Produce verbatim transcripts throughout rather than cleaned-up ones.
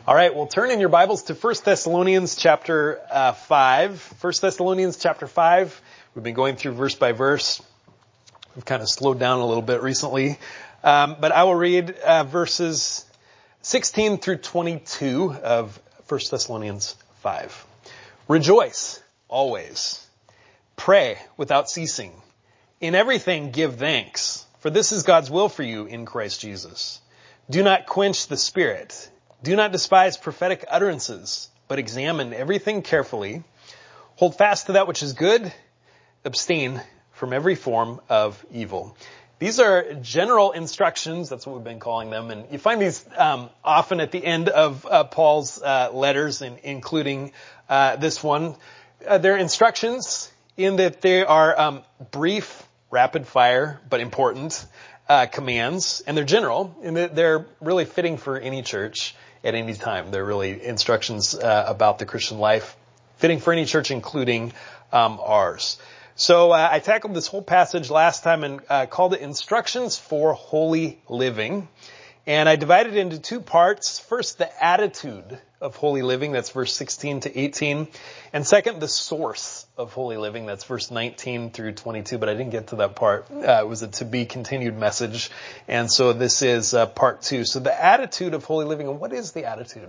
All right, well, turn in your Bibles to First Thessalonians chapter uh, five. First Thessalonians chapter five. We've been going through verse by verse. We've kind of slowed down a little bit recently. Um, but I will read uh, verses sixteen through twenty-two of First Thessalonians five. Rejoice always. Pray without ceasing. In everything give thanks, for this is God's will for you in Christ Jesus. Do not quench the Spirit. Do not despise prophetic utterances, but examine everything carefully. Hold fast to that which is good. Abstain from every form of evil. These are general instructions. That's what we've been calling them. And you find these um, often at the end of uh, Paul's uh, letters, in, including uh, this one. Uh, they're instructions in that they are um, brief, rapid fire, but important uh, commands. And they're general, and they're really fitting for any church at any time. They're really instructions uh, about the Christian life, fitting for any church, including um, ours. So uh, I tackled this whole passage last time and uh, called it Instructions for Holy Living. And I divided it into two parts. First, the attitude of holy living. That's verse sixteen to eighteen. And second, the source of holy living. That's verse nineteen through twenty-two. But I didn't get to that part. Uh, it was a to be continued message. And so this is uh, part two. So the attitude of holy living. And what is the attitude?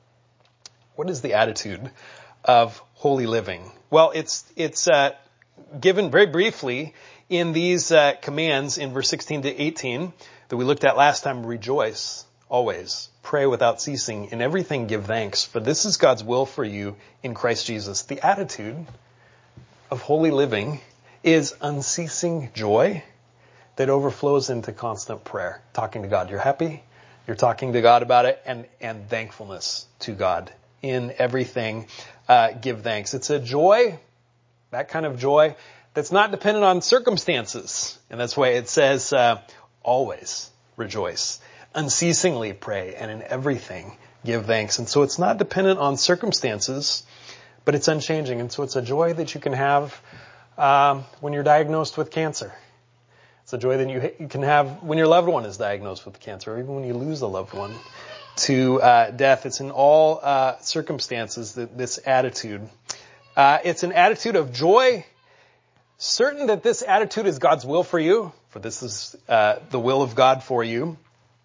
What is the attitude of holy living? Well, it's, it's, uh, given very briefly in these uh, commands in verse sixteen to eighteen that we looked at last time. Rejoice always, pray without ceasing, in everything give thanks, for this is God's will for you in Christ Jesus. The attitude of holy living is unceasing joy that overflows into constant prayer, talking to God. You're happy, you're talking to God about it, and and thankfulness to God. In everything uh, give thanks. It's a joy, that kind of joy, that's not dependent on circumstances. And that's why it says, uh, always rejoice, unceasingly pray, and in everything give thanks. And so it's not dependent on circumstances, but it's unchanging. And so it's a joy that you can have um, when you're diagnosed with cancer. It's a joy that you, you can have when your loved one is diagnosed with cancer, or even when you lose a loved one to uh, death. It's in all uh, circumstances that this attitude. Uh, it's an attitude of joy, certain that this attitude is God's will for you, for this is uh, the will of God for you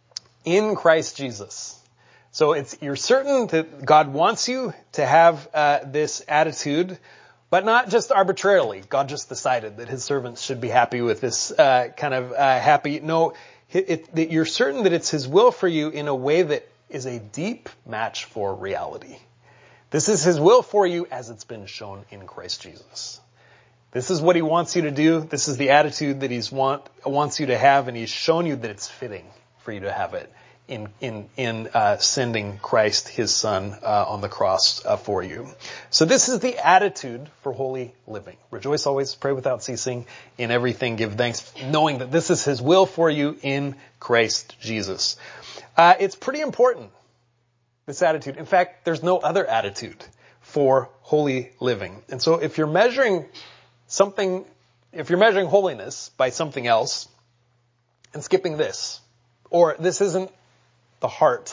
in Christ Jesus. So it's you're certain that God wants you to have uh, this attitude, but not just arbitrarily. God just decided that his servants should be happy with this uh, kind of uh, happy. No, it, it, that you're certain that it's his will for you in a way that is a deep match for reality. This is his will for you as it's been shown in Christ Jesus. This is what he wants you to do. This is the attitude that he's want, wants you to have, and he's shown you that it's fitting for you to have it in in in uh, sending Christ, his son, uh, on the cross uh, for you. So this is the attitude for holy living. Rejoice always, pray without ceasing, in everything give thanks, knowing that this is his will for you in Christ Jesus. Uh, it's pretty important, this attitude. In fact, there's no other attitude for holy living. And so if you're measuring something, if you're measuring holiness by something else and skipping this, or this isn't the heart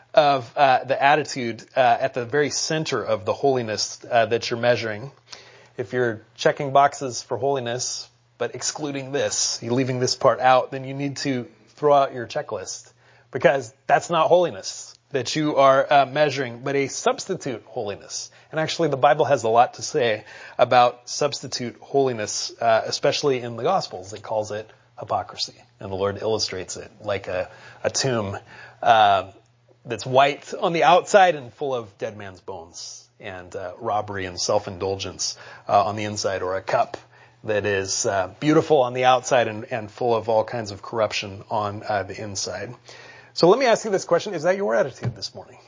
of uh, the attitude uh, at the very center of the holiness uh, that you're measuring, if you're checking boxes for holiness but excluding this, you're leaving this part out, then you need to throw out your checklist, because that's not holiness that you are uh, measuring, but a substitute holiness. And actually the Bible has a lot to say about substitute holiness, uh, especially in the Gospels. It calls it hypocrisy. And the Lord illustrates it like a, a tomb uh, that's white on the outside and full of dead man's bones, and uh, robbery and self-indulgence uh, on the inside, or a cup that is uh, beautiful on the outside and, and full of all kinds of corruption on uh, the inside. So let me ask you this question. Is that your attitude this morning?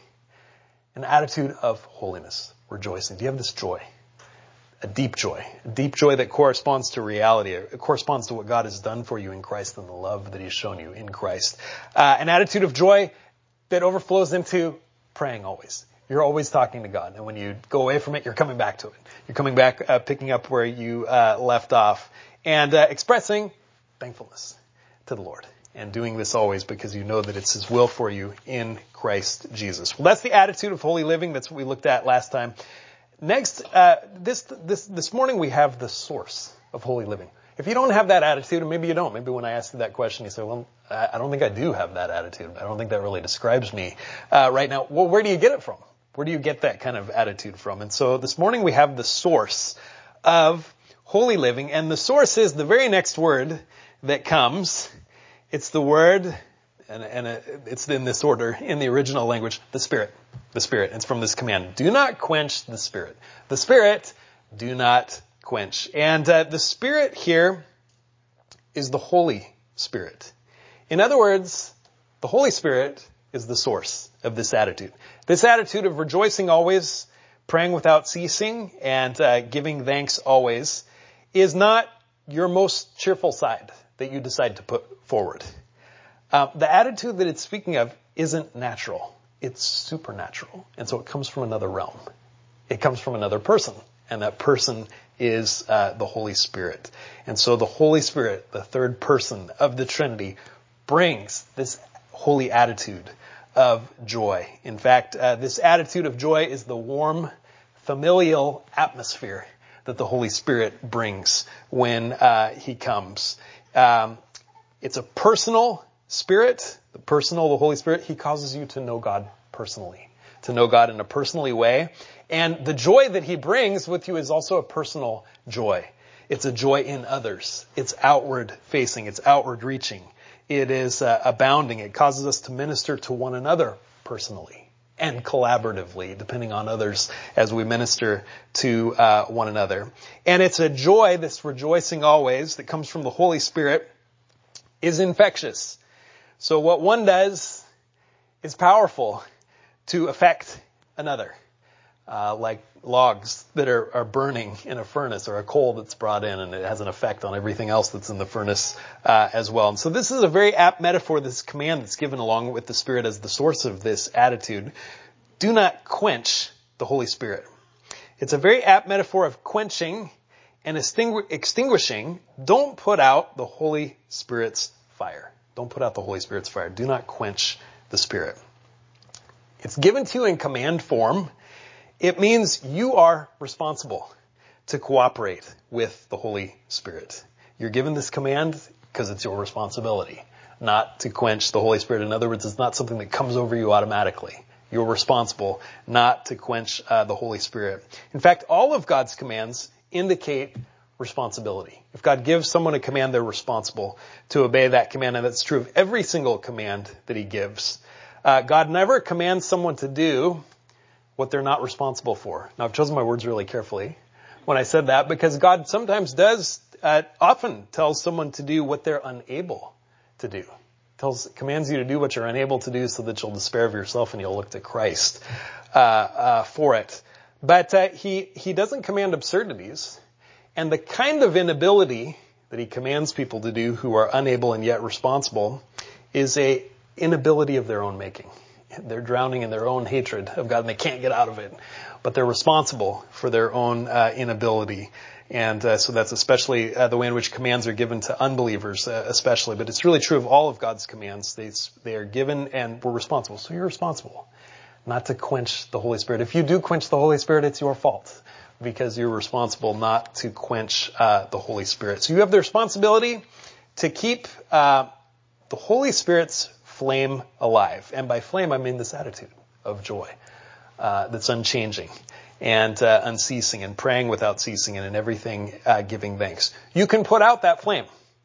An attitude of holiness, rejoicing. Do you have this joy? A deep joy. A deep joy that corresponds to reality. It corresponds to what God has done for you in Christ and the love that he's shown you in Christ. Uh, an attitude of joy that overflows into praying always. You're always talking to God. And when you go away from it, you're coming back to it. You're coming back, uh, picking up where you uh, left off. And uh, expressing thankfulness to the Lord and doing this always because you know that it's his will for you in Christ Jesus. Well, that's the attitude of holy living. That's what we looked at last time. Next, uh, this, this, this morning we have the source of holy living. If you don't have that attitude, and maybe you don't, maybe when I ask you that question, you say, well, I don't think I do have that attitude. I don't think that really describes me uh, right now. Well, where do you get it from? Where do you get that kind of attitude from? And so this morning we have the source of holy living, and the source is the very next word that comes. It's the word, and, and it's in this order in the original language, the Spirit. The Spirit. It's from this command. Do not quench the Spirit. The Spirit, do not quench. And uh, the Spirit here is the Holy Spirit. In other words, the Holy Spirit is the source of this attitude. This attitude of rejoicing always, praying without ceasing, and uh, giving thanks always is not your most cheerful side that you decide to put forward. Uh, the attitude that it's speaking of isn't natural. It's supernatural. And so it comes from another realm. It comes from another person. And that person is uh, the Holy Spirit. And so the Holy Spirit, the third person of the Trinity, brings this holy attitude of joy. In fact, uh, this attitude of joy is the warm, familial atmosphere that the Holy Spirit brings when uh, he comes. Um, it's a personal spirit, the personal, the Holy Spirit. He causes you to know God personally, to know God in a personally way. And the joy that he brings with you is also a personal joy. It's a joy in others. It's outward facing. It's outward reaching. It is uh, abounding. It causes us to minister to one another personally and collaboratively, depending on others as we minister to uh, one another. And it's a joy, this rejoicing always, that comes from the Holy Spirit, is infectious. So what one does is powerful to affect another. Uh, like logs that are, are burning in a furnace, or a coal that's brought in, and it has an effect on everything else that's in the furnace uh, as well. And so this is a very apt metaphor, this command that's given along with the Spirit as the source of this attitude. Do not quench the Holy Spirit. It's a very apt metaphor of quenching and extinguishing. Don't put out the Holy Spirit's fire. Don't put out the Holy Spirit's fire. Do not quench the Spirit. It's given to you in command form. It means you are responsible to cooperate with the Holy Spirit. You're given this command because it's your responsibility, not to quench the Holy Spirit. In other words, it's not something that comes over you automatically. You're responsible not to quench uh, the Holy Spirit. In fact, all of God's commands indicate responsibility. If God gives someone a command, they're responsible to obey that command, and that's true of every single command that he gives. Uh, God never commands someone to do what they're not responsible for. Now, I've chosen my words really carefully when I said that, because God sometimes does, uh, often tells someone to do what they're unable to do. Tells, commands you to do what you're unable to do so that you'll despair of yourself and you'll look to Christ uh, uh, for it. But uh, he, he doesn't command absurdities. And the kind of inability that he commands people to do who are unable and yet responsible is a inability of their own making. They're drowning in their own hatred of God and they can't get out of it. But they're responsible for their own uh, inability. And uh, so that's especially uh, the way in which commands are given to unbelievers, uh, especially. But it's really true of all of God's commands. They, they are given and we're responsible. So you're responsible not to quench the Holy Spirit. If you do quench the Holy Spirit, it's your fault because you're responsible not to quench uh, the Holy Spirit. So you have the responsibility to keep uh, the Holy Spirit's flame alive. And by flame, I mean this attitude of joy uh, that's unchanging and uh, unceasing and praying without ceasing and in everything uh, giving thanks. You can put out that flame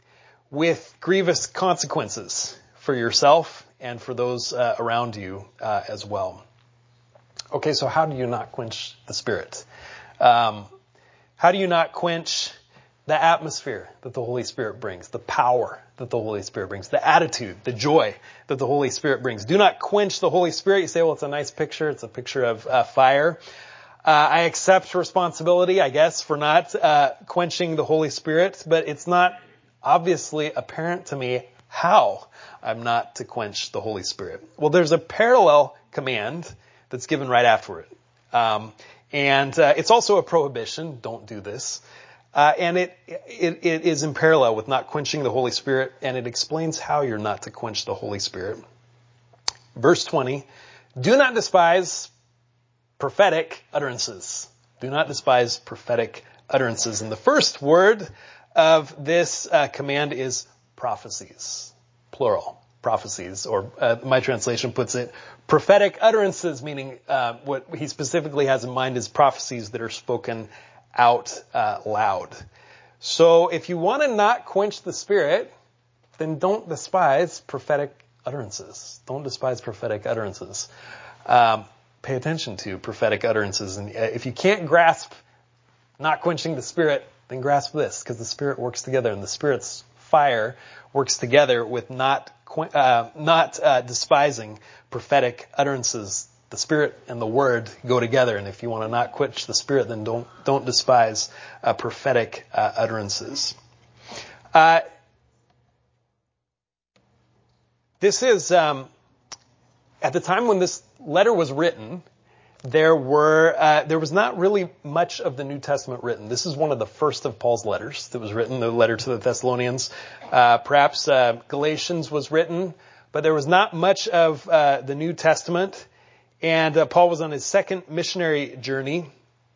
with grievous consequences for yourself and for those uh, around you uh, as well. Okay, so how do you not quench the Spirit? Um, how do you not quench the atmosphere that the Holy Spirit brings, the power that the Holy Spirit brings, the attitude, the joy that the Holy Spirit brings? Do not quench the Holy Spirit. You say, well, it's a nice picture. It's a picture of uh, fire. Uh, I accept responsibility, I guess, for not uh, quenching the Holy Spirit, but it's not obviously apparent to me how I'm not to quench the Holy Spirit. Well, there's a parallel command that's given right after it. Um, and uh, it's also a prohibition. Don't do this. Uh, and it, it, it is in parallel with not quenching the Holy Spirit, and it explains how you're not to quench the Holy Spirit. Verse twenty, do not despise prophetic utterances. Do not despise prophetic utterances. And the first word of this uh, command is prophecies, plural, prophecies, or uh, my translation puts it, prophetic utterances, meaning uh, what he specifically has in mind is prophecies that are spoken out uh, loud. So if you want to not quench the Spirit, then don't despise prophetic utterances. Don't despise prophetic utterances. Um, pay attention to prophetic utterances. And if you can't grasp not quenching the Spirit, then grasp this, because the Spirit works together, and the Spirit's fire works together with not uh, not uh, despising prophetic utterances. The Spirit and the Word go together, and if you want to not quench the Spirit, then don't don't despise uh, prophetic uh, utterances. Uh, this is um, at the time when this letter was written. There were uh, there was not really much of the New Testament written. This is one of the first of Paul's letters that was written, the letter to the Thessalonians. Uh, perhaps uh, Galatians was written, but there was not much of uh, the New Testament. And uh, Paul was on his second missionary journey.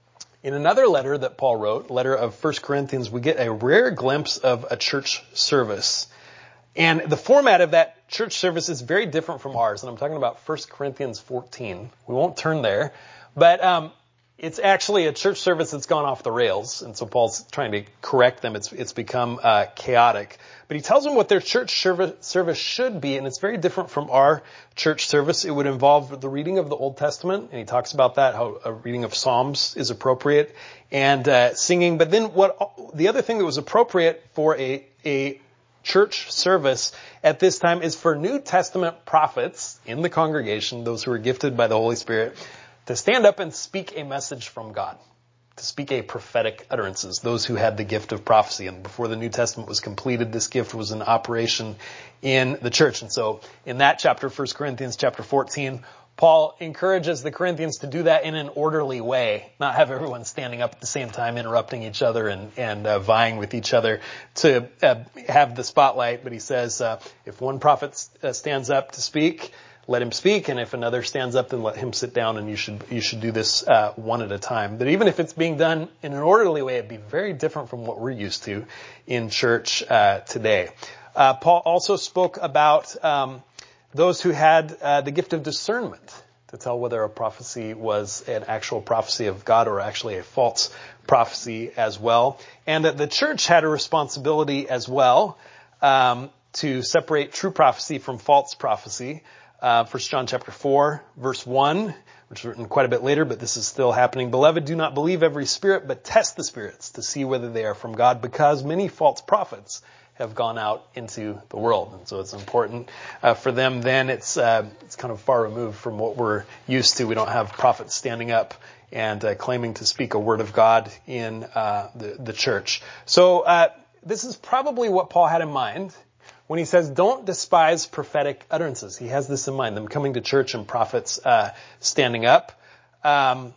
In another letter that Paul wrote, letter of First Corinthians, we get a rare glimpse of a church service. And the format of that church service is very different from ours. And I'm talking about First Corinthians fourteen. We won't turn there. But um, it's actually a church service that's gone off the rails. And so Paul's trying to correct them. It's it's become uh, chaotic. But he tells them what their church service should be. And it's very different from our church service. It would involve the reading of the Old Testament. And he talks about that, how a reading of Psalms is appropriate. And uh, singing. But then what the other thing that was appropriate for a a church service at this time is for New Testament prophets in the congregation, those who are gifted by the Holy Spirit, to stand up and speak a message from God, to speak a prophetic utterances, those who had the gift of prophecy. And before the New Testament was completed, this gift was in operation in the church. And so in that chapter, First Corinthians chapter fourteen, Paul encourages the Corinthians to do that in an orderly way, not have everyone standing up at the same time, interrupting each other and, and uh, vying with each other to uh, have the spotlight. But he says, uh, if one prophet uh, stands up to speak, let him speak. And if another stands up, then let him sit down. And you should you should do this uh, one at a time. But even if it's being done in an orderly way, it'd be very different from what we're used to in church uh, today. Uh, Paul also spoke about um, those who had uh, the gift of discernment to tell whether a prophecy was an actual prophecy of God or actually a false prophecy as well. And that the church had a responsibility as well um, to separate true prophecy from false prophecy. Uh, First John chapter four, verse one, which is written quite a bit later, but this is still happening. Beloved, do not believe every spirit, but test the spirits to see whether they are from God, because many false prophets have gone out into the world. And so it's important uh, for them then. It's uh, it's kind of far removed from what we're used to. We don't have prophets standing up and uh, claiming to speak a word of God in uh, the, the church. So uh, this is probably what Paul had in mind when he says, don't despise prophetic utterances. He has this in mind, them coming to church and prophets uh, standing up. Um,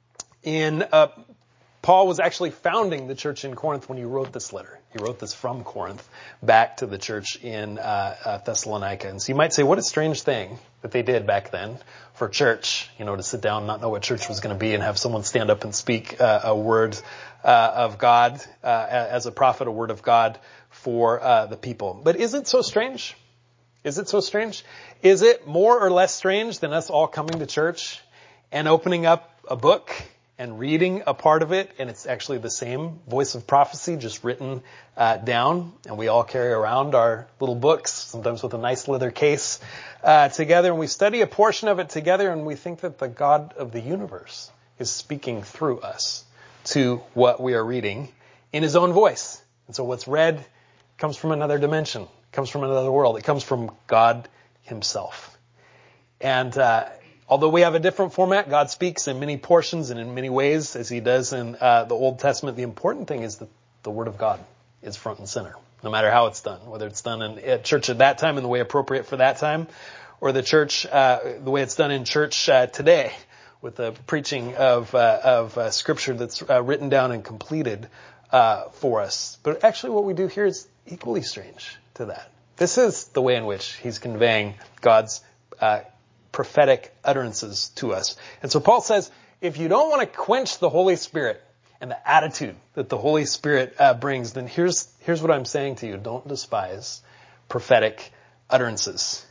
in uh, Paul was actually founding the church in Corinth when he wrote this letter. He wrote this from Corinth back to the church in uh, uh, Thessalonica. And so you might say, what a strange thing that they did back then for church, you know, to sit down and not know what church was going to be and have someone stand up and speak uh, a word uh, of God, uh, as a prophet, a word of God for uh, the people. But is it so strange? Is it so strange? Is it more or less strange than us all coming to church and opening up a book and reading a part of it, and it's actually the same voice of prophecy just written uh, down, and we all carry around our little books, sometimes with a nice leather case, uh, together, and we study a portion of it together, and we think that the God of the universe is speaking through us to what we are reading in his own voice. And so what's read comes from another dimension, comes from another world. It comes from God himself. And uh although we have a different format, God speaks in many portions and in many ways, as he does in uh, the Old Testament. The important thing is that the Word of God is front and center, no matter how it's done, whether it's done in at church at that time in the way appropriate for that time, or the church, uh, the way it's done in church uh, today, with the preaching of uh, of uh, Scripture that's uh, written down and completed uh, for us. But actually what we do here is equally strange to that. This is the way in which he's conveying God's uh, prophetic utterances to us. And so Paul says, if you don't want to quench the Holy Spirit and the attitude that the Holy Spirit uh, brings, then here's here's what I'm saying to you. Don't despise prophetic utterances.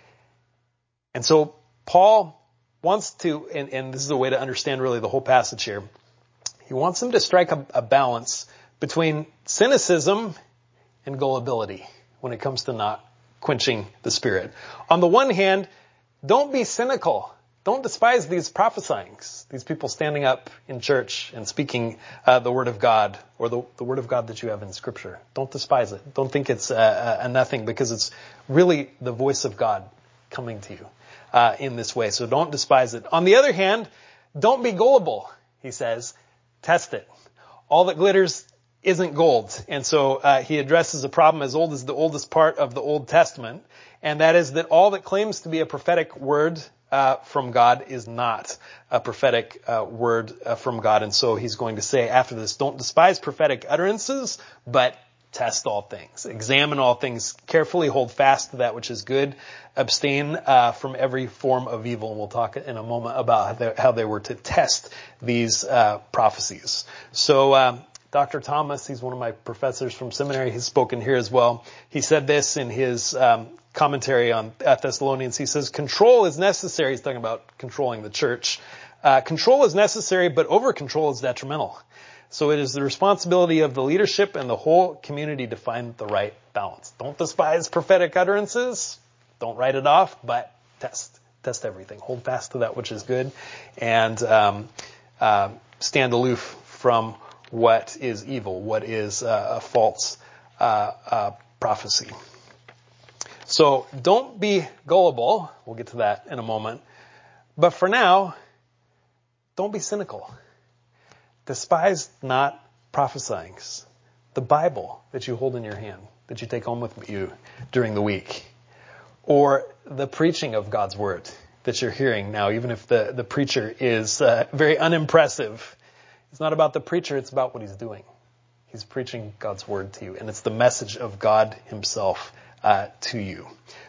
And so Paul wants to, and, and this is a way to understand really the whole passage here, he wants them to strike a, a balance between cynicism and gullibility when it comes to not quenching the Spirit. On the one hand, don't be cynical. Don't despise these prophesyings, these people standing up in church and speaking uh, the Word of God, or the, the Word of God that you have in Scripture. Don't despise it. Don't think it's uh, a nothing, because it's really the voice of God coming to you uh, in this way. So don't despise it. On the other hand, don't be gullible, he says. Test it. All that glitters isn't gold. And so uh, he addresses a problem as old as the oldest part of the Old Testament, and that is that all that claims to be a prophetic word uh, from God is not a prophetic uh, word uh, from God. And so he's going to say after this, don't despise prophetic utterances, but test all things. Examine all things carefully. Hold fast to that which is good. Abstain uh, from every form of evil. And we'll talk in a moment about how they, how they were to test these uh, prophecies. So um, Doctor Thomas, he's one of my professors from seminary. He's spoken here as well. He said this in his um, commentary on Thessalonians. He says, control is necessary. He's talking about controlling the church. Uh, control is necessary, but over-control is detrimental. So it is the responsibility of the leadership and the whole community to find the right balance. Don't despise prophetic utterances. Don't write it off, but test. Test everything. Hold fast to that which is good, and um, uh, stand aloof from what is evil, what is uh, a false uh, uh, prophecy. So don't be gullible. We'll get to that in a moment. But for now, don't be cynical. Despise not prophesying. The Bible that you hold in your hand, that you take home with you during the week, or the preaching of God's word that you're hearing now, even if the, the preacher is uh, very unimpressive. It's not about the preacher, it's about what he's doing. He's preaching God's word to you, and it's the message of God himself uh, to you.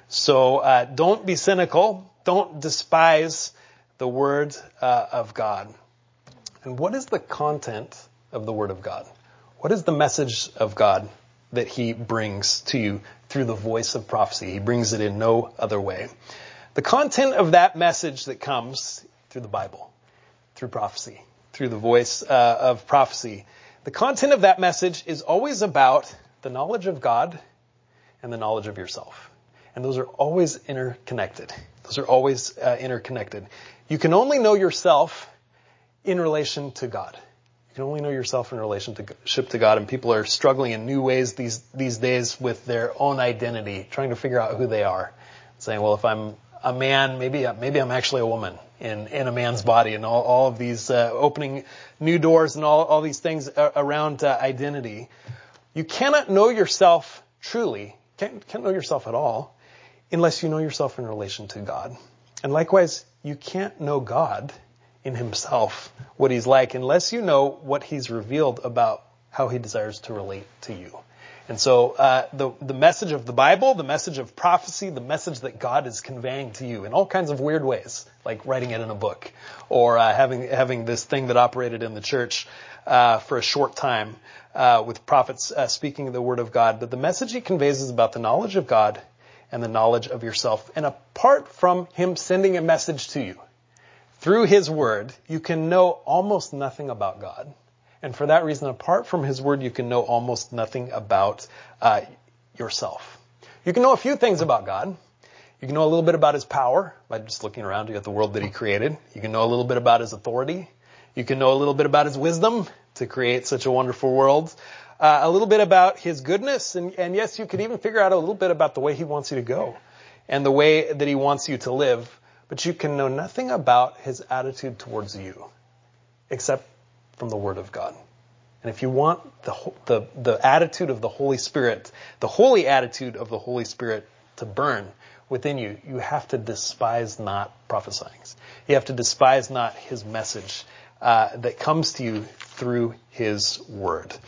So uh, don't be cynical. Don't despise the word uh, of God. And what is the content of the Word of God? What is the message of God that he brings to you through the voice of prophecy? He brings it in no other way. The content of that message that comes through the Bible, through prophecy, through the voice uh, of prophecy, the content of that message is always about the knowledge of God and the knowledge of yourself. And those are always interconnected. Those are always uh, interconnected. You can only know yourself in relation to God. You can only know yourself in relationship to God, and people are struggling in new ways these these days with their own identity, trying to figure out who they are. Saying, well, if I'm a man, maybe maybe I'm actually a woman in, in a man's body, and all, all of these uh, opening new doors and all, all these things around uh, identity. You cannot know yourself truly, can't, can't know yourself at all, unless you know yourself in relation to God. And likewise, you can't know God in himself, what he's like, unless you know what he's revealed about how he desires to relate to you. And so uh, the the message of the Bible, the message of prophecy, the message that God is conveying to you in all kinds of weird ways, like writing it in a book, or uh, having having this thing that operated in the church uh, for a short time uh, with prophets uh, speaking the word of God. But the message he conveys is about the knowledge of God and the knowledge of yourself. And apart from him sending a message to you, through his word, you can know almost nothing about God. And for that reason, apart from his word, you can know almost nothing about uh, yourself. You can know a few things about God. You can know a little bit about his power by just looking around you at the world that he created. You can know a little bit about his authority. You can know a little bit about his wisdom to create such a wonderful world. Uh, a little bit about his goodness. And, and yes, you could even figure out a little bit about the way he wants you to go and the way that he wants you to live. But you can know nothing about his attitude towards you except from the Word of God. And if you want the, the, the attitude of the Holy Spirit, the holy attitude of the Holy Spirit to burn within you, you have to despise not prophesying. You have to despise not his message uh, that comes to you through his Word.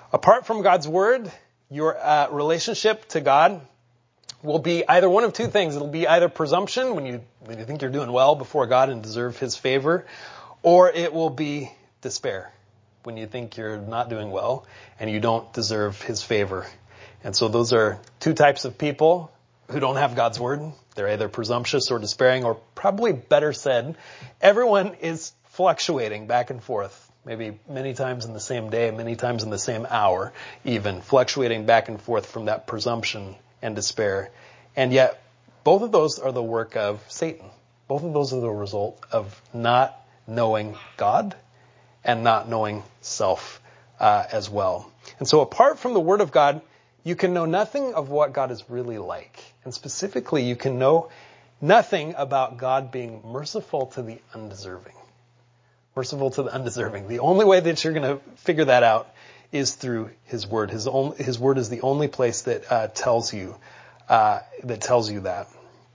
Apart from God's word, your uh, relationship to God will be either one of two things. It'll be either presumption, when you, when you think you're doing well before God and deserve his favor, or it will be despair, when you think you're not doing well and you don't deserve his favor. And so those are two types of people who don't have God's word. They're either presumptuous or despairing, or probably better said, everyone is fluctuating back and forth, maybe many times in the same day, many times in the same hour, even fluctuating back and forth from that presumption and despair. And yet, both of those are the work of Satan. Both of those are the result of not knowing God and not knowing self uh, as well. And so apart from the Word of God, you can know nothing of what God is really like. And specifically, you can know nothing about God being merciful to the undeserving. Merciful to the undeserving. The only way that you're going to figure that out is through His Word. His own, His Word is the only place that uh, tells you uh, that tells you that.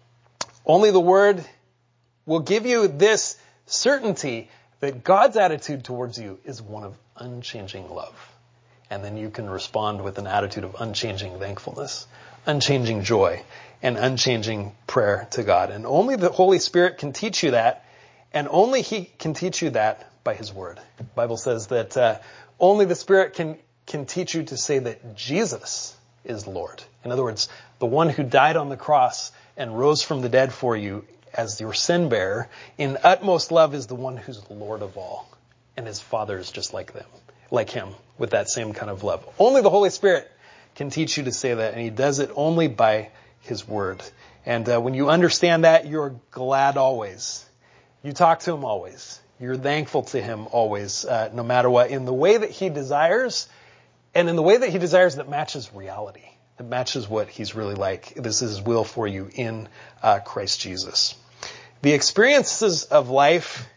Only the Word will give you this certainty that God's attitude towards you is one of unchanging love. And then you can respond with an attitude of unchanging thankfulness, unchanging joy, and unchanging prayer to God. And only the Holy Spirit can teach you that, and only He can teach you that by His Word. The Bible says that uh, only the Spirit can, can teach you to say that Jesus is Lord. In other words, the one who died on the cross and rose from the dead for you as your sin bearer, in utmost love, is the one who's Lord of all. And His Father is just like them, like Him, with that same kind of love. Only the Holy Spirit can teach you to say that, and He does it only by His Word. And uh, when you understand that, you're glad always. You talk to Him always. You're thankful to Him always, uh, no matter what, in the way that He desires, and in the way that He desires that matches reality. That matches what He's really like. This is His will for you in uh, Christ Jesus. The experiences of life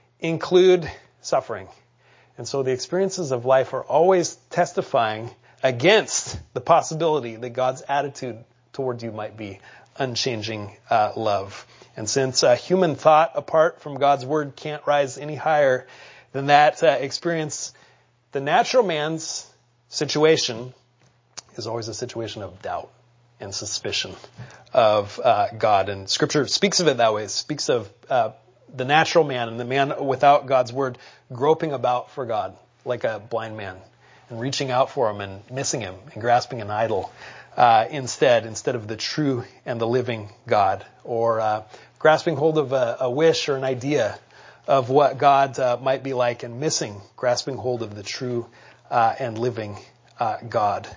include suffering. And so the experiences of life are always testifying against the possibility that God's attitude toward you might be unchanging uh, love. And since uh, human thought apart from God's word can't rise any higher than that uh, experience, the natural man's situation is always a situation of doubt and suspicion of uh, God. And Scripture speaks of it that way. It speaks of uh, the natural man and the man without God's word groping about for God like a blind man and reaching out for Him and missing Him and grasping an idol uh, instead, instead of the true and the living God, or uh, grasping hold of a, a wish or an idea of what God uh, might be like and missing, grasping hold of the true uh, and living uh, God.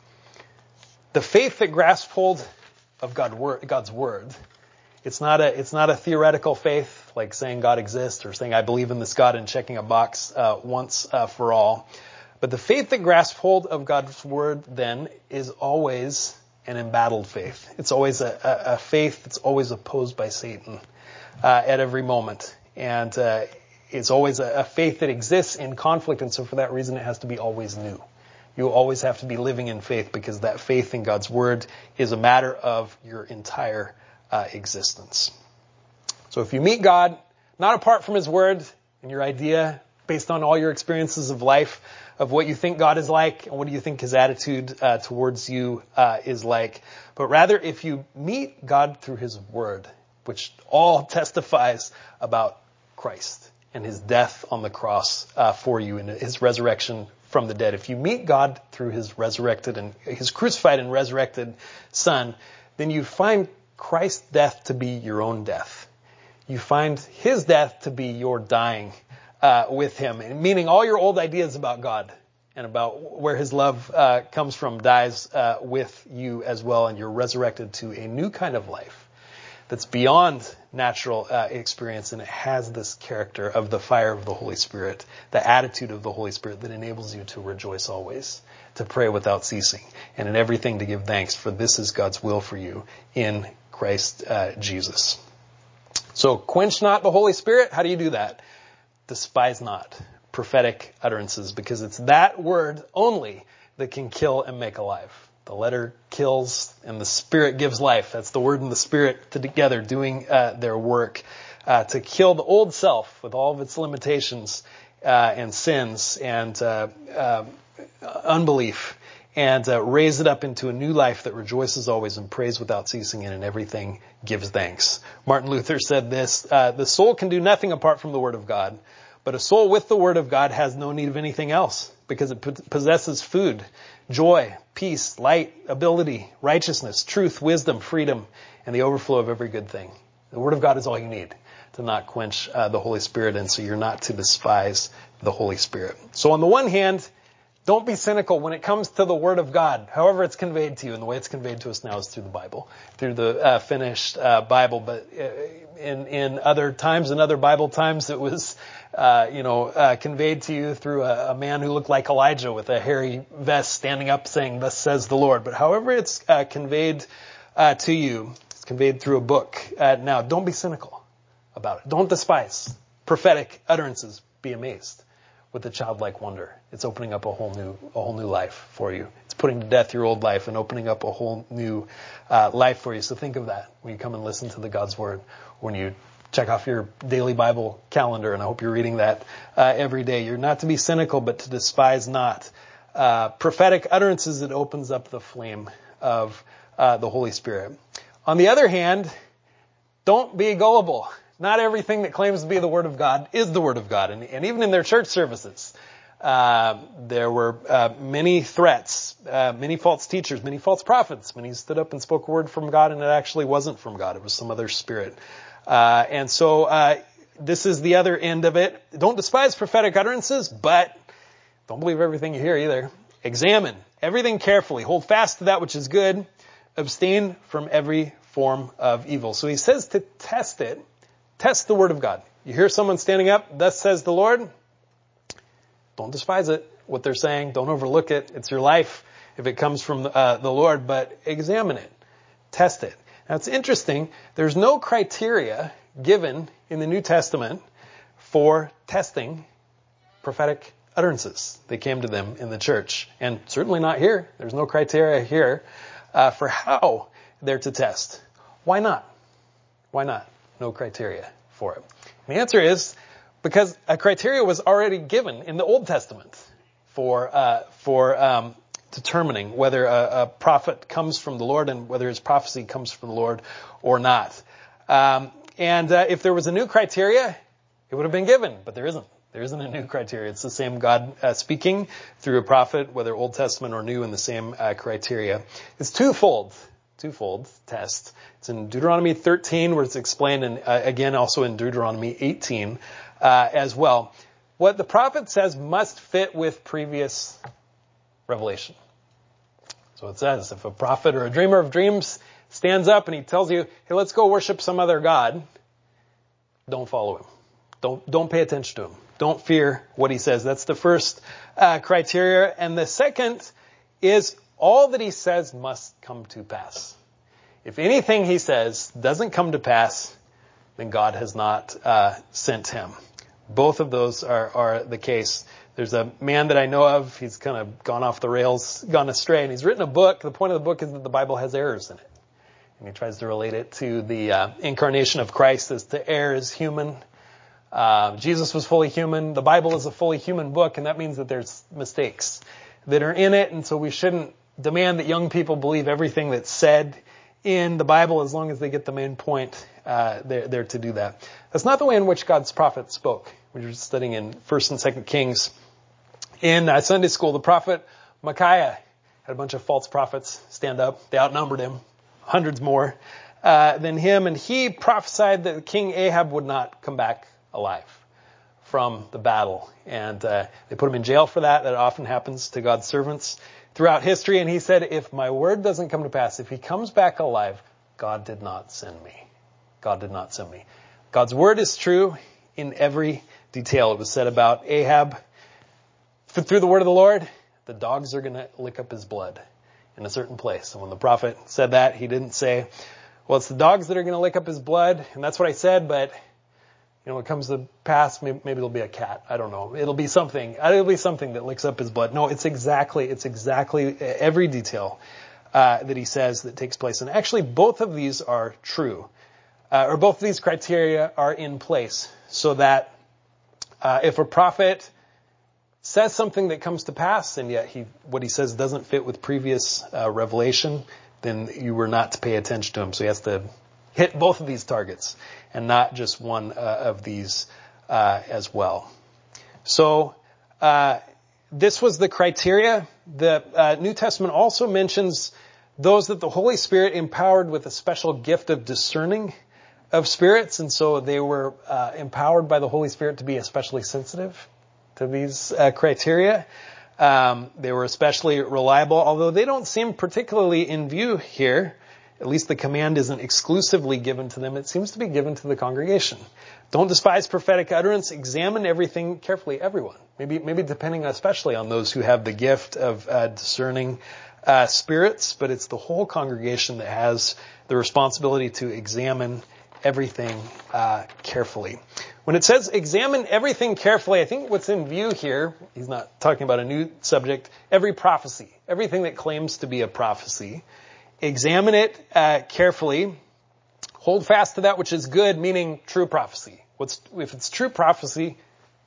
The faith that grasps hold of God, God's word, it's not a it's not a theoretical faith like saying God exists or saying I believe in this God and checking a box uh, once uh, for all. But the faith that grasps hold of God's word then is always an embattled faith. It's always a, a, a faith that's always opposed by Satan uh, at every moment. And uh, it's always a, a faith that exists in conflict, and so for that reason it has to be always new. You always have to be living in faith because that faith in God's word is a matter of your entire uh, existence. So if you meet God, not apart from His word and your idea based on all your experiences of life of what you think God is like and what do you think His attitude uh, towards you uh, is like, but rather if you meet God through His word, which all testifies about Christ and His death on the cross uh, for you and His resurrection from the dead. If you meet God through His resurrected and His crucified and resurrected Son, then you find Christ's death to be your own death. You find His death to be your dying uh, with Him, meaning all your old ideas about God and about where His love uh, comes from dies uh, with you as well, and you're resurrected to a new kind of life that's beyond natural uh, experience, and it has this character of the fire of the Holy Spirit, the attitude of the Holy Spirit that enables you to rejoice always, to pray without ceasing, and in everything to give thanks, for this is God's will for you in Christ uh, Jesus. So quench not the Holy Spirit. How do you do that? Despise not prophetic utterances, because it's that word only that can kill and make alive. The letter kills and the Spirit gives life. That's the Word and the Spirit together doing uh, their work uh, to kill the old self with all of its limitations uh, and sins, and uh, uh, unbelief and uh, raise it up into a new life that rejoices always and prays without ceasing and in everything gives thanks. Martin Luther said this, uh, the soul can do nothing apart from the Word of God, but a soul with the Word of God has no need of anything else because it possesses food, joy, peace, light, ability, righteousness, truth, wisdom, freedom, and the overflow of every good thing. The Word of God is all you need to not quench uh, the Holy Spirit, and so you're not to despise the Holy Spirit. So on the one hand, don't be cynical when it comes to the Word of God, however it's conveyed to you, and the way it's conveyed to us now is through the Bible, through the uh, finished uh, Bible. But uh, in in other times, in other Bible times, it was, uh, you know, uh, conveyed to you through a, a man who looked like Elijah with a hairy vest standing up saying, "Thus says the Lord." But however it's uh, conveyed uh, to you, it's conveyed through a book. Uh, now, don't be cynical about it. Don't despise prophetic utterances. Be amazed with a childlike wonder. It's opening up a whole new, a whole new life for you. It's putting to death your old life and opening up a whole new uh, life for you. So think of that when you come and listen to the God's Word, when you check off your daily Bible calendar, and I hope you're reading that uh, every day. You're not to be cynical, but to despise not uh, prophetic utterances. It opens up the flame of uh, the Holy Spirit. On the other hand, don't be gullible. Not everything that claims to be the Word of God is the Word of God. And, and even in their church services, uh, there were uh, many threats, uh, many false teachers, many false prophets. Many stood up and spoke a word from God, and it actually wasn't from God. It was some other spirit. Uh, and so uh, this is the other end of it. Don't despise prophetic utterances, but don't believe everything you hear either. Examine everything carefully. Hold fast to that which is good. Abstain from every form of evil. So he says to test it. Test the Word of God. You hear someone standing up, thus says the Lord, don't despise it, what they're saying. Don't overlook it. It's your life if it comes from uh, the Lord, but examine it. Test it. Now it's interesting. There's no criteria given in the New Testament for testing prophetic utterances that came to them in the church. And certainly not here. There's no criteria here uh, for how they're to test. Why not? Why not? No criteria for it. And the answer is because a criteria was already given in the Old Testament for uh, for um, determining whether a, a prophet comes from the Lord and whether his prophecy comes from the Lord or not. Um, and uh, if there was a new criteria, it would have been given, but there isn't. There isn't a new criteria. It's the same God uh, speaking through a prophet, whether Old Testament or new, in the same uh, criteria. It's twofold. Twofold test. It's in Deuteronomy thirteen, where it's explained, and uh, again also in Deuteronomy eighteen uh, as well. What the prophet says must fit with previous revelation. So it says, if a prophet or a dreamer of dreams stands up and he tells you, "Hey, let's go worship some other god," don't follow him. Don't don't pay attention to him. Don't fear what he says. That's the first uh, criteria, and the second is, all that he says must come to pass. If anything he says doesn't come to pass, then God has not uh, sent him. Both of those are, are the case. There's a man that I know of. He's kind of gone off the rails, gone astray, and he's written a book. The point of the book is that the Bible has errors in it. And he tries to relate it to the uh, incarnation of Christ as the error is human. Uh, Jesus was fully human. The Bible is a fully human book, and that means that there's mistakes that are in it, and so we shouldn't demand that young people believe everything that's said in the Bible as long as they get the main point. Uh, they're, they're to do that. That's not the way in which God's prophet spoke. We were studying in First and Second Kings. In uh, Sunday school, the prophet Micaiah had a bunch of false prophets stand up. They outnumbered him, hundreds more uh, than him, and he prophesied that King Ahab would not come back alive from the battle. And uh, they put him in jail for that. That often happens to God's servants throughout history. And he said, if my word doesn't come to pass, if he comes back alive, God did not send me. God did not send me. God's word is true in every detail. It was said about Ahab, through the word of the Lord, the dogs are going to lick up his blood in a certain place. And when the prophet said that, he didn't say, well, it's the dogs that are going to lick up his blood. And that's what I said, but you know, when it comes to pass, maybe, maybe it'll be a cat. I don't know. It'll be something. It'll be something that licks up his blood. No, it's exactly, it's exactly every detail uh, that he says that takes place. And actually, both of these are true, uh, or both of these criteria are in place, so that uh, if a prophet says something that comes to pass, and yet he, what he says doesn't fit with previous uh, revelation, then you were not to pay attention to him. So he has to hit both of these targets and not just one uh, of these uh, as well. So uh, this was the criteria. The uh, New Testament also mentions those that the Holy Spirit empowered with a special gift of discerning of spirits, and so they were uh, empowered by the Holy Spirit to be especially sensitive to these uh, criteria. Um, they were especially reliable, although they don't seem particularly in view here. At least the command isn't exclusively given to them. It seems to be given to the congregation. Don't despise prophetic utterance. Examine everything carefully, everyone. Maybe, maybe depending especially on those who have the gift of uh, discerning uh, spirits, but it's the whole congregation that has the responsibility to examine everything uh, carefully. When it says examine everything carefully, I think what's in view here, he's not talking about a new subject, every prophecy, everything that claims to be a prophecy. Examine it uh, carefully. Hold fast to that which is good, meaning true prophecy. What's, if it's true prophecy,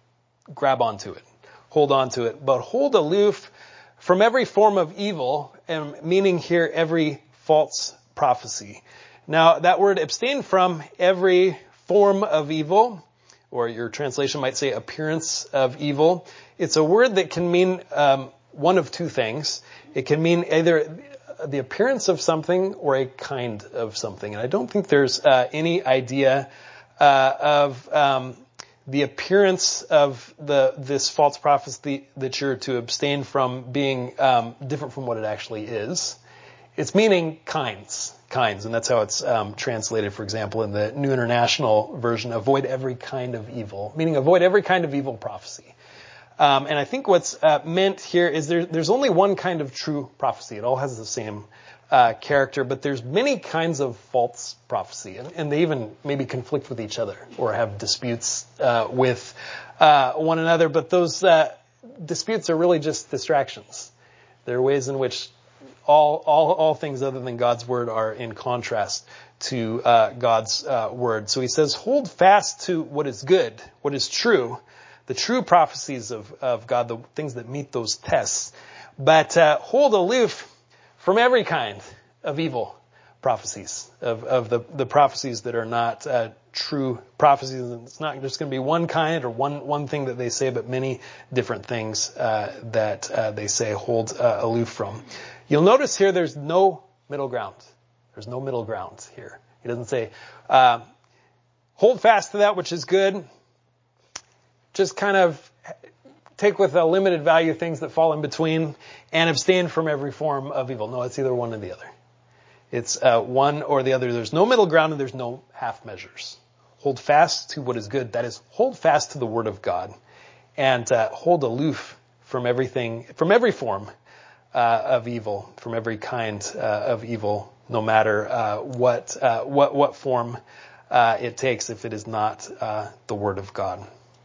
grab onto it. Hold on to it. But hold aloof from every form of evil, and meaning here every false prophecy. Now, that word abstain from every form of evil, or your translation might say appearance of evil. It's a word that can mean um, one of two things. It can mean either the appearance of something or a kind of something. And I don't think there's uh, any idea uh, of um, the appearance of the this false prophecy that you're to abstain from being um, different from what it actually is. It's meaning kinds. Kinds, and that's how it's um, translated, for example, in the New International Version, avoid every kind of evil, meaning avoid every kind of evil prophecy. Um, and I think what's uh, meant here is there, there's only one kind of true prophecy. It all has the same uh, character, but there's many kinds of false prophecy, and, and they even maybe conflict with each other or have disputes uh, with uh, one another, but those uh, disputes are really just distractions. There are ways in which All, all, all things other than God's word are in contrast to uh, God's uh, word. So he says, hold fast to what is good, what is true, the true prophecies of, of God, the things that meet those tests. But uh, hold aloof from every kind of evil prophecies, of, of the, the prophecies that are not uh, true prophecies. It's not just going to be one kind or one, one thing that they say, but many different things uh, that uh, they say hold uh, aloof from. You'll notice here there's no middle ground. There's no middle ground here. He doesn't say, uh, hold fast to that which is good. Just kind of take with a limited value things that fall in between and abstain from every form of evil. No, it's either one or the other. It's uh, one or the other. There's no middle ground and there's no half measures. Hold fast to what is good. That is, hold fast to the word of God and uh, hold aloof from everything, from every form Uh, of evil, from every kind uh, of evil, no matter uh, what uh, what what form uh, it takes, if it is not uh, the Word of God.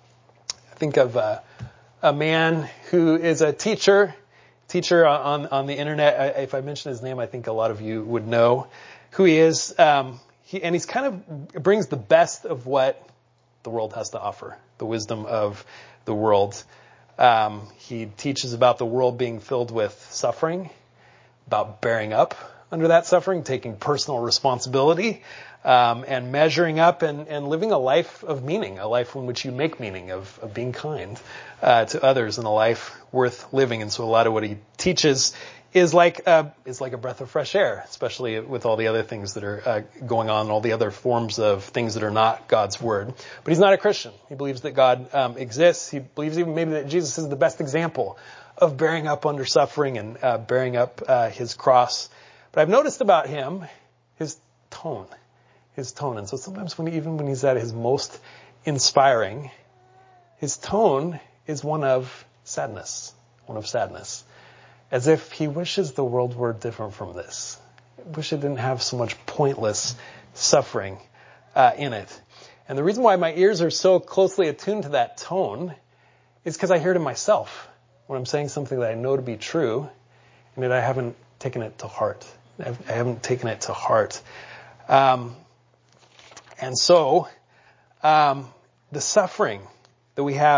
I think of uh, a man who is a teacher, teacher on on the internet. I, if I mention his name, I think a lot of you would know who he is. Um, he, and he's kind of brings the best of what the world has to offer, the wisdom of the world. Um, he teaches about the world being filled with suffering, about bearing up under that suffering, taking personal responsibility, um, and measuring up and, and living a life of meaning, a life in which you make meaning, of, of being kind uh, to others, and a life worth living. And so a lot of what he teaches is like uh, is like a breath of fresh air, especially with all the other things that are uh, going on, all the other forms of things that are not God's word. But he's not a Christian. He believes that God um, exists. He believes even maybe that Jesus is the best example of bearing up under suffering and uh, bearing up uh, his cross. But I've noticed about him his tone, his tone. And so sometimes when he, even when he's at his most inspiring, his tone is one of sadness, one of sadness. As if he wishes the world were different from this. I wish it didn't have so much pointless suffering uh, in it. And the reason why my ears are so closely attuned to that tone is because I hear it in myself when I'm saying something that I know to be true, and yet I haven't taken it to heart. I haven't taken it to heart. Um, and so, um, the suffering that we have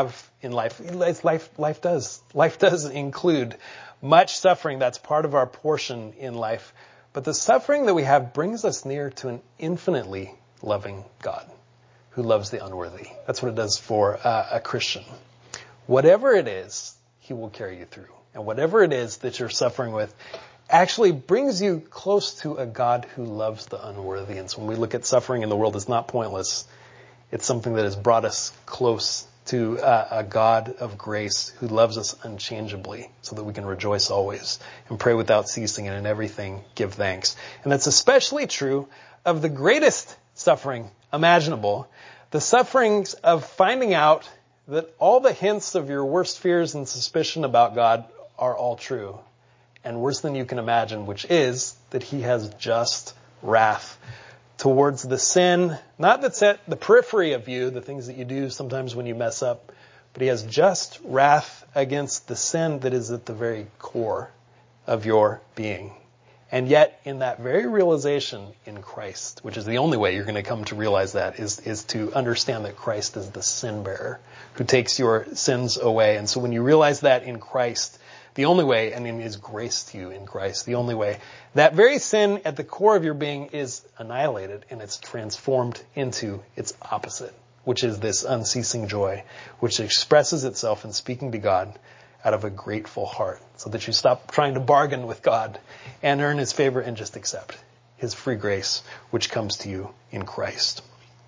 in life. Life, life does. Life does include much suffering. That's part of our portion in life. But the suffering that we have brings us near to an infinitely loving God who loves the unworthy. That's what it does for uh, a Christian. Whatever it is, he will carry you through. And whatever it is that you're suffering with actually brings you close to a God who loves the unworthy. And so when we look at suffering in the world, it's not pointless. It's something that has brought us close to uh, a God of grace who loves us unchangeably so that we can rejoice always and pray without ceasing, and in everything give thanks. And that's especially true of the greatest suffering imaginable, the sufferings of finding out that all the hints of your worst fears and suspicion about God are all true, and worse than you can imagine, which is that he has just wrath towards the sin, not that's at the periphery of you, the things that you do sometimes when you mess up, but he has just wrath against the sin that is at the very core of your being. And yet, in that very realization in Christ, which is the only way you're going to come to realize that, is, is to understand that Christ is the sin bearer who takes your sins away. And so when you realize that in Christ, the only way, and in his grace to you in Christ, the only way, that very sin at the core of your being is annihilated and it's transformed into its opposite, which is this unceasing joy, which expresses itself in speaking to God out of a grateful heart, so that you stop trying to bargain with God and earn his favor and just accept his free grace, which comes to you in Christ.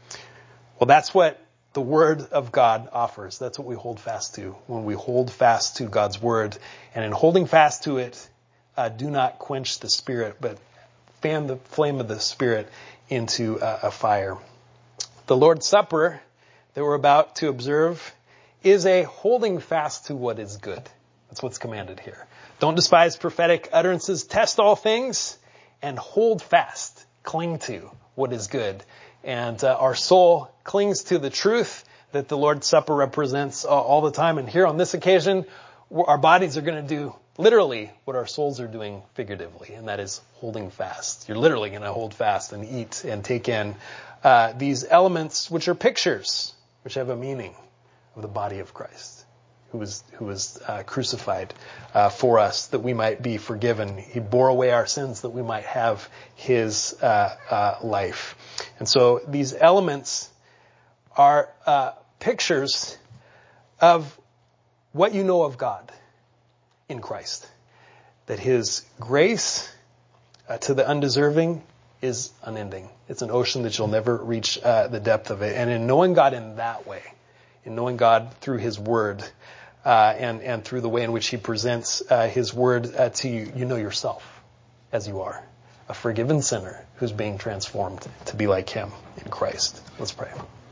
Well, that's what the Word of God offers. That's what we hold fast to when we hold fast to God's Word. And in holding fast to it, uh, do not quench the Spirit, but fan the flame of the Spirit into uh, a fire. The Lord's Supper that we're about to observe is a holding fast to what is good. That's what's commanded here. Don't despise prophetic utterances. Test all things and hold fast. Cling to what is good. And uh, our soul clings to the truth that the Lord's Supper represents uh, all the time. And here on this occasion, our bodies are going to do literally what our souls are doing figuratively, and that is holding fast. You're literally going to hold fast and eat and take in uh, these elements, which are pictures, which have a meaning of the body of Christ, who was who was uh, crucified uh, for us, that we might be forgiven. He bore away our sins that we might have his uh, uh, life. And so these elements are uh, pictures of what you know of God in Christ. That his grace uh, to the undeserving is unending. It's an ocean that you'll never reach uh, the depth of it. And in knowing God in that way, in knowing God through his word, uh, and, and through the way in which he presents uh, his word uh, to you, you know yourself as you are, a forgiven sinner who's being transformed to be like him in Christ. Let's pray.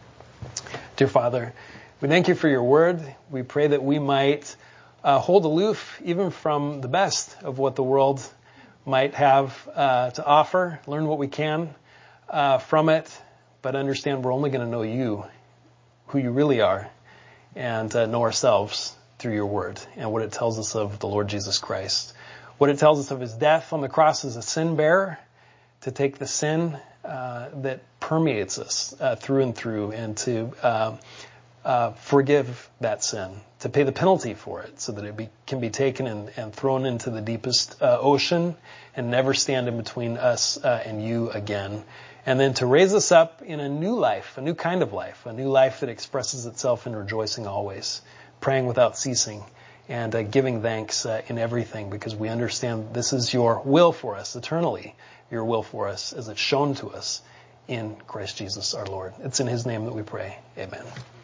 Dear Father, we thank you for your word. We pray that we might uh, hold aloof even from the best of what the world might have uh, to offer, learn what we can uh, from it, but understand we're only going to know you, who you really are, and uh, know ourselves through your word and what it tells us of the Lord Jesus Christ. What it tells us of his death on the cross as a sin bearer, to take the sin uh, that permeates us uh, through and through, and to uh, uh, forgive that sin, to pay the penalty for it so that it be, can be taken and, and thrown into the deepest uh, ocean and never stand in between us uh, and you again. And then to raise us up in a new life, a new kind of life, a new life that expresses itself in rejoicing always, praying without ceasing, and uh, giving thanks uh, in everything, because we understand this is your will for us eternally, your will for us as it's shown to us in Christ Jesus our Lord. It's in his name that we pray. Amen.